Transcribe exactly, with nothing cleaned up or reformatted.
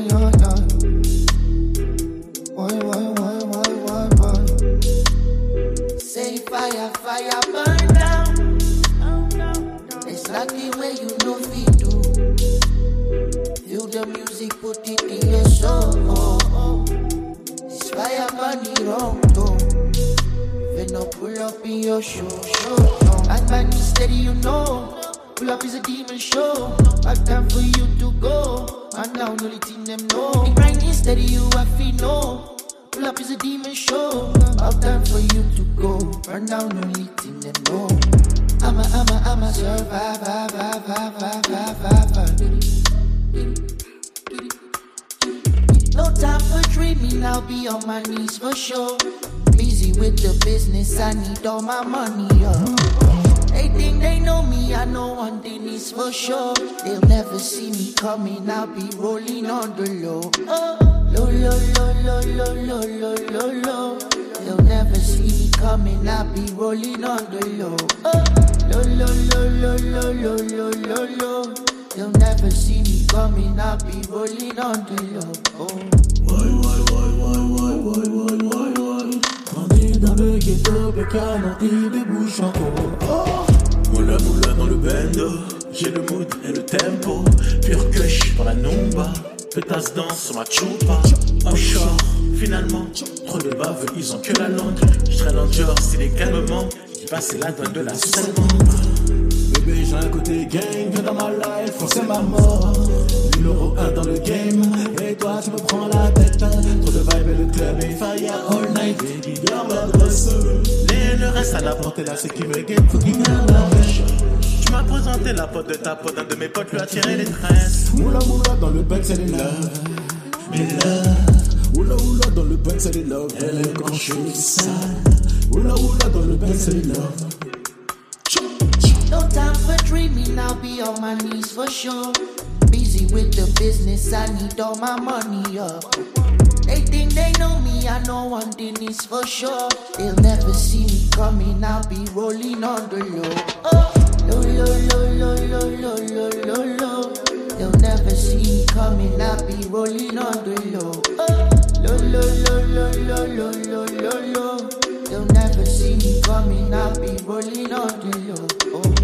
yeah, yeah. Why, why, why, why, why, why? Say fire, fire, burn down. There's nothing where you know fit do. Feel the music, put it in your soul. This fire burn the wrong tone. When I pull up in your show, show. And man is steady, you know. Pull up is a demon show. Back time for you to go. And now only thing them know. The grind is steady, you have to know. Pull up is a demon show. Back time for you to go. Burn down only thing them know. I'm a, I'm a, I'm a survivor, survivor, survivor. No time for dreaming, I'll be on my knees for sure. Busy with the business, I need all my money, yeah. They think they know me, I know one thing is for sure. They'll never see me coming, I'll be rolling on the low. Oh, low, low, low, low, low, low, low, low, low. They'll never see me coming, I'll be rolling on the low. Oh, low, low, low, low, low, low, low, low, low. They'll never see me coming, I'll be rolling on the low. Oh. Why, why, why, why, why, why, why, why, why? On est dans le ghetto, bécane, il débouche encore. Oh. Moula, moula dans le bendo, j'ai le mood et le tempo. Pure kush pour la numba, pétasse danse sur ma chupa. Offshore, finalement, trop de bave, ils ont que la langue. J'traîne en Dior, c'est les calmements. J'ai passé la douane de la seule bébé, j'ai un côté gang, viens dans ma life, c'est ma mort. Numéro un dans le game, et toi tu me prends la tête. Trop de vibe et le club est fire all night. Baby, garde l'adresse. Les le reste à la porte, et là c'est qui me guette, faut qu'il garde la pêche. Tu m'as présenté la pote de ta pote, un de mes potes lui a tiré les tresses. Moula moula dans le bac, c'est les love. Mais love. Oula oula dans le bac, c'est les love. Elle aime quand je suis sale. Oula oula dans le bac, c'est les love. No time for dreaming, I'll be on my knees for sure. Busy with the business, I need all my money up. They think they know me, I know one thing is for sure. They'll never see me coming, I'll be rolling on the low. Oh, low, low, low, low, low, low, low, low, low. They'll never see me coming, I'll be rolling on the low. Oh, low, low, low, low, low, low, low, low, low. They'll never see me coming, I'll be rolling on the low. Oh.